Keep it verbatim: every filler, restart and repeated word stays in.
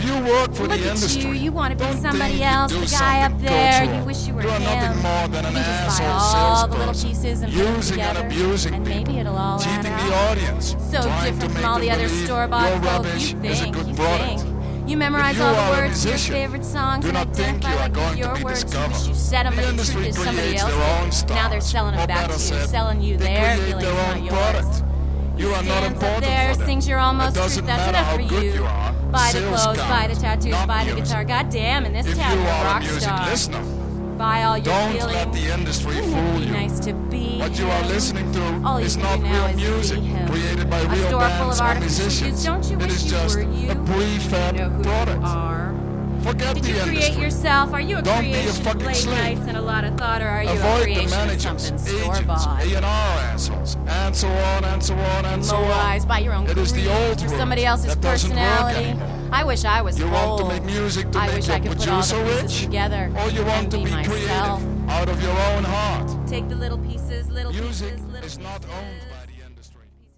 If you work for Look the at industry, you. You want to be don't somebody think else, you the do guy up something there. cultural. You wish you were You are him. nothing more than an you just buy asshole all the little salesperson, pieces and put them using together, and abusing and maybe people, it'll all add cheating the up. audience, So trying different to from make all them the other believe store-bought your folk. rubbish You is a think, good you product. think. You memorize you all are the a words to your musician, favorite songs do and not think identify you are like going your to be words. You discovered. wish you said them, The but the industry truth is somebody creates else their own did. stars. Now they're selling them Or back better to you, said, selling you they their create feelings, their not own yours. product. You are not Stands up important there, for them. sings your almost It doesn't truth. That's matter enough how for good you. you are. Buy the Sales clothes, buy the count, tattoos, not buy the music. guitar. God damn, in this If town you you're a are a rock music star. listener, Buy all your don't feelings. let the industry Wouldn't fool it be you. nice to be What you him? are listening to All you is can not do now real is music see him. created by A real store full bands of or artificial musicians. shoes. Don't you It wish is you just were you? a prefab You know who product. you are. Forget Did the you create industry. yourself? Are you a Don't be a creation of fucking late slave. nights and a lot of thought, or are you a Avoid the creation of managers, something agents, store-bought? A and R assholes, and so on and so on and so Low on. eyes by your own It is the greed old or world somebody else's that doesn't work personality. anymore. I wish I was You old. want to make music to I make wish your I could put all the producer pieces rich, together or you want and to be be myself. creative out of your own heart. Take the little pieces, little Music pieces, little is not owned by